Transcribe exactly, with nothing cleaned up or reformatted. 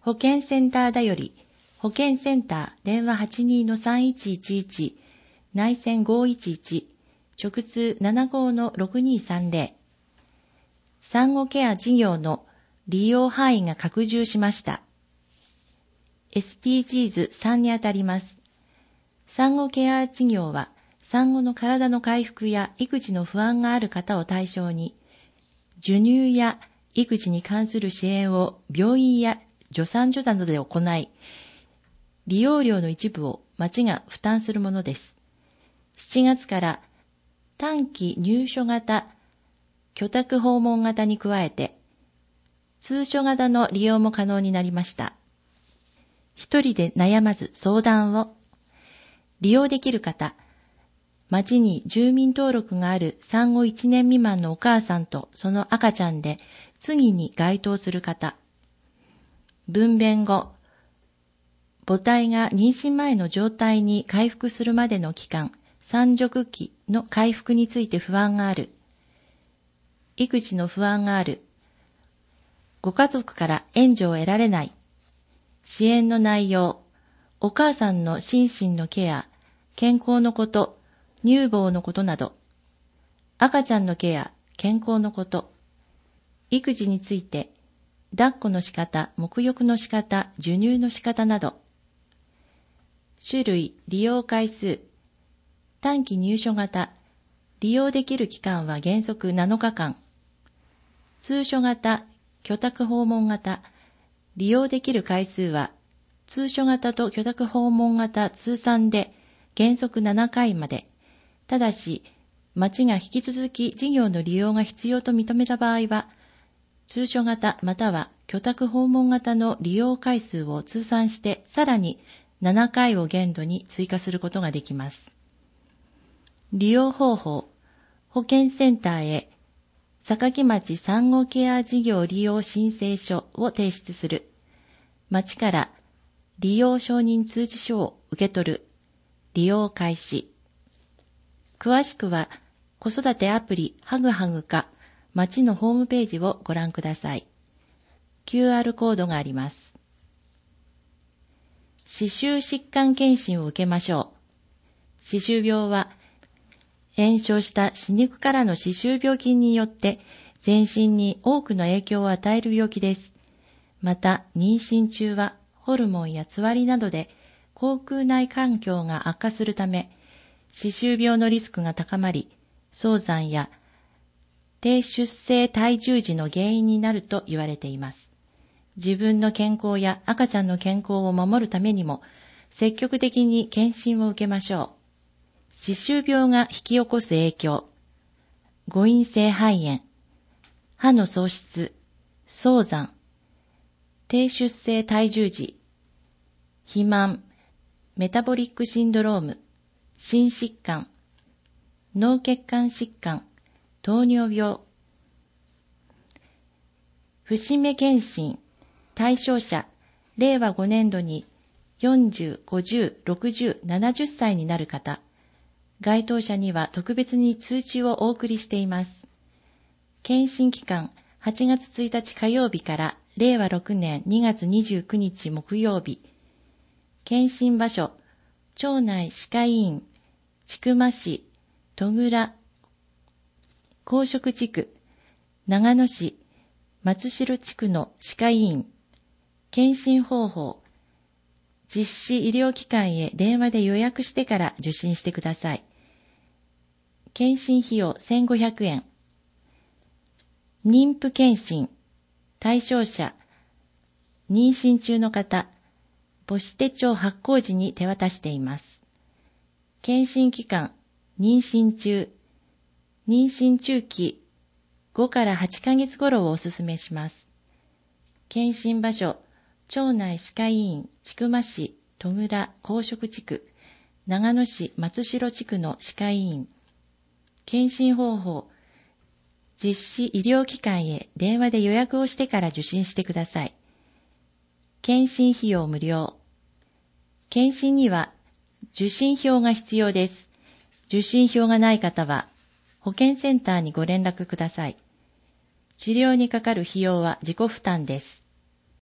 保健センターだより、保健センター電話 はちにーさんいちいちいち、内線ごいちいち、直通 ななごのろくにーさんぜろ。産後ケア事業の利用範囲が拡充しました。エスディージーズさん にあたります。産後ケア事業は、産後の体の回復や育児の不安がある方を対象に、授乳や育児に関する支援を病院や助産所などで行い、利用料の一部を町が負担するものです。しちがつから短期入所型、居宅訪問型に加えて、通所型の利用も可能になりました。一人で悩まず相談を。利用できる方、町に住民登録がある産後いちねん未満のお母さんとその赤ちゃんで次に該当する方、分娩後、母体が妊娠前の状態に回復するまでの期間、産褥期の回復について不安がある、育児の不安がある、ご家族から援助を得られない、支援の内容、お母さんの心身のケア、健康のこと、乳房のことなど、赤ちゃんのケア、健康のこと、育児について、抱っこの仕方、沐浴の仕方、授乳の仕方など、種類、利用回数、短期入所型、利用できる期間は原則なのかかん、通所型、居宅訪問型、利用できる回数は、通所型と居宅訪問型通算で原則ななかいまで、ただし、町が引き続き事業の利用が必要と認めた場合は、通所型または居宅訪問型の利用回数を通算してさらにななかいを限度に追加することができます。利用方法、保健センターへ坂町産後ケア事業利用申請書を提出する。町から利用承認通知書を受け取る。利用開始。詳しくは子育てアプリハグハグか町のホームページをご覧ください。キューアール コードがあります。歯周疾患検診を受けましょう。歯周病は炎症した歯肉からの歯周病菌によって全身に多くの影響を与える病気です。また妊娠中はホルモンやつわりなどで口腔内環境が悪化するため歯周病のリスクが高まり、早産や低出生体重児の原因になると言われています。自分の健康や赤ちゃんの健康を守るためにも積極的に検診を受けましょう。歯周病が引き起こす影響、誤飲性肺炎、歯の喪失、早産、低出生体重児、肥満、メタボリックシンドローム、心疾患、脳血管疾患、糖尿病、節目検診、対象者、れいわごねんどによんじゅう、ごじゅう、ろくじゅう、ななじゅっさいになる方、該当者には特別に通知をお送りしています。検診期間、はちがつついたち火曜日かられいわろくねんにがつにじゅうくにち木曜日。検診場所、町内歯科医院、千曲市、戸倉、公職地区、長野市、松代地区の歯科医院。検診方法、実施医療機関へ電話で予約してから受診してください。検診費用せんごひゃくえん。妊婦検診、対象者、妊娠中の方、母子手帳発行時に手渡しています。検診期間、妊娠中、妊娠中期ごからはちかげつ頃をお勧めします。検診場所、町内歯科医院、千曲市、戸倉、公職地区、長野市、松代地区の歯科医院。検診方法、実施医療機関へ電話で予約をしてから受診してください。検診費用無料。検診には受診票が必要です。受診票がない方は保健センターにご連絡ください。治療にかかる費用は自己負担です。